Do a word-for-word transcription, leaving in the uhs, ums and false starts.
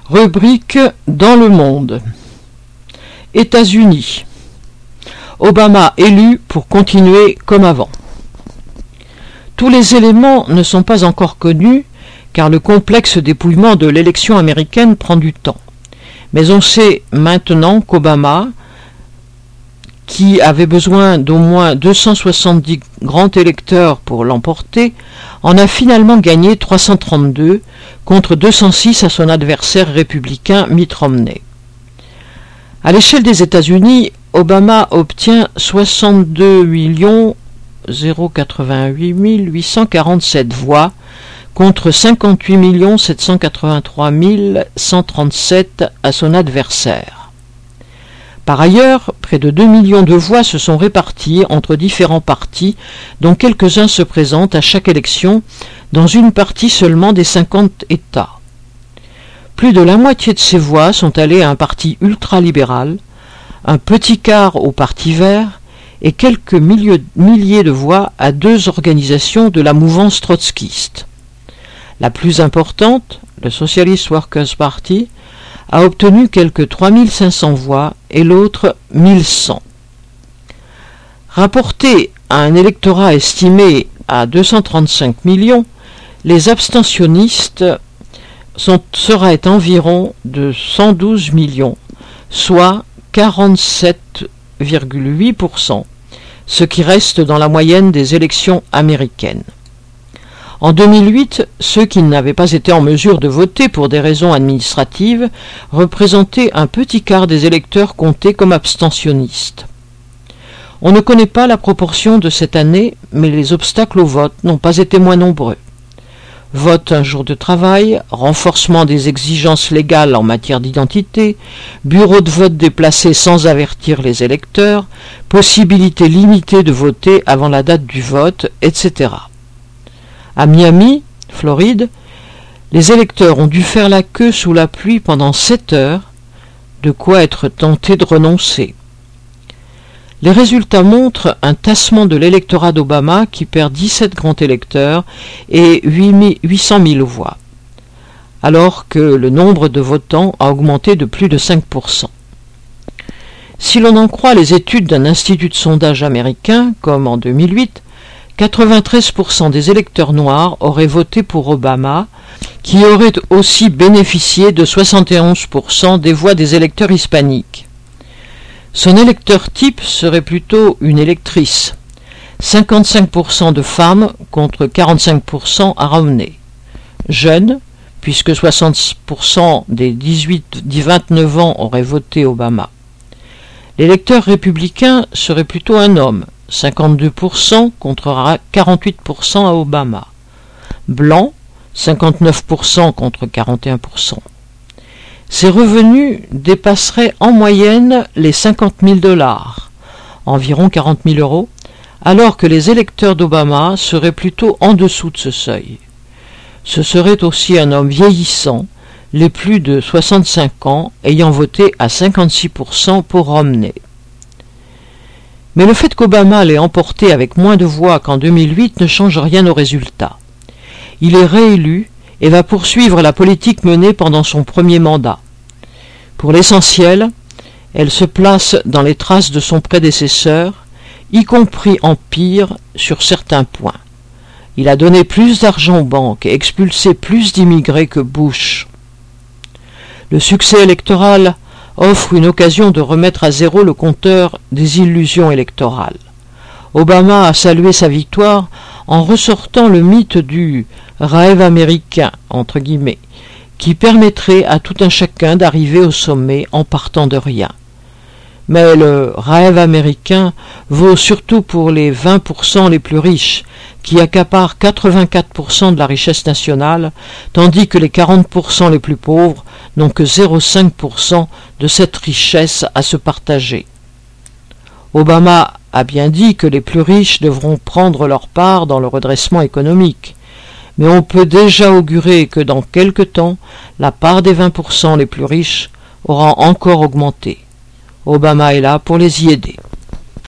Rubrique dans le monde. États-Unis. Obama élu pour continuer comme avant. Tous les éléments ne sont pas encore connus car le complexe dépouillement de l'élection américaine prend du temps. Mais on sait maintenant qu'Obama, qui avait besoin d'au moins deux cent soixante-dix grands électeurs pour l'emporter, en a finalement gagné trois cent trente-deux contre deux cent six à son adversaire républicain Mitt Romney. À l'échelle des États-Unis, Obama obtient soixante-deux millions quatre-vingt-huit mille huit cent quarante-sept voix contre cinquante-huit millions sept cent quatre-vingt-trois mille cent trente-sept à son adversaire. Par ailleurs, près de deux millions de voix se sont réparties entre différents partis, dont quelques-uns se présentent à chaque élection dans une partie seulement des cinquante États. Plus de la moitié de ces voix sont allées à un parti ultralibéral, un petit quart au Parti vert et quelques milliers, milliers de voix à deux organisations de la mouvance trotskiste. La plus importante, le Socialist Workers' Party, a obtenu quelques trois mille cinq cents voix et l'autre mille cent. Rapporté à un électorat estimé à deux cent trente-cinq millions, les abstentionnistes sont, seraient environ de cent douze millions, soit quarante-sept virgule huit pour cent, ce qui reste dans la moyenne des élections américaines. En deux mille huit, ceux qui n'avaient pas été en mesure de voter pour des raisons administratives représentaient un petit quart des électeurs comptés comme abstentionnistes. On ne connaît pas la proportion de cette année, mais les obstacles au vote n'ont pas été moins nombreux. Vote un jour de travail, renforcement des exigences légales en matière d'identité, bureau de vote déplacé sans avertir les électeurs, possibilité limitée de voter avant la date du vote, et cetera. À Miami, Floride, les électeurs ont dû faire la queue sous la pluie pendant sept heures, de quoi être tentés de renoncer. Les résultats montrent un tassement de l'électorat d'Obama qui perd dix-sept grands électeurs et huit cent mille voix, alors que le nombre de votants a augmenté de plus de cinq pour cent. Si l'on en croit les études d'un institut de sondage américain, comme en deux mille huit, quatre-vingt-treize pour cent des électeurs noirs auraient voté pour Obama, qui aurait aussi bénéficié de soixante et onze pour cent des voix des électeurs hispaniques. Son électeur type serait plutôt une électrice, cinquante-cinq pour cent de femmes contre quarante-cinq pour cent à Romney. Jeune, puisque soixante pour cent des dix-huit à vingt-neuf ans auraient voté Obama. L'électeur républicain serait plutôt un homme, cinquante-deux pour cent contre quarante-huit pour cent à Obama. Blanc, cinquante-neuf pour cent contre quarante et un pour cent. Ses revenus dépasseraient en moyenne les cinquante mille dollars, environ quarante mille euros, alors que les électeurs d'Obama seraient plutôt en dessous de ce seuil. Ce serait aussi un homme vieillissant, les plus de soixante-cinq ans ayant voté à cinquante-six pour cent pour Romney. Mais le fait qu'Obama l'ait emporté avec moins de voix qu'en deux mille huit ne change rien au résultat. Il est réélu et va poursuivre la politique menée pendant son premier mandat. Pour l'essentiel, elle se place dans les traces de son prédécesseur, y compris en pire sur certains points. Il a donné plus d'argent aux banques et expulsé plus d'immigrés que Bush. Le succès électoral offre une occasion de remettre à zéro le compteur des illusions électorales. Obama a salué sa victoire en ressortant le mythe du « rêve américain » entre guillemets, qui permettrait à tout un chacun d'arriver au sommet en partant de rien. Mais le rêve américain vaut surtout pour les vingt pour cent les plus riches, qui accaparent quatre-vingt-quatre pour cent de la richesse nationale, tandis que les quarante pour cent les plus pauvres n'ont que zéro virgule cinq pour cent de cette richesse à se partager. Obama a bien dit que les plus riches devront prendre leur part dans le redressement économique, mais on peut déjà augurer que dans quelque temps, la part des vingt pour cent les plus riches aura encore augmenté. Obama est là pour les y aider.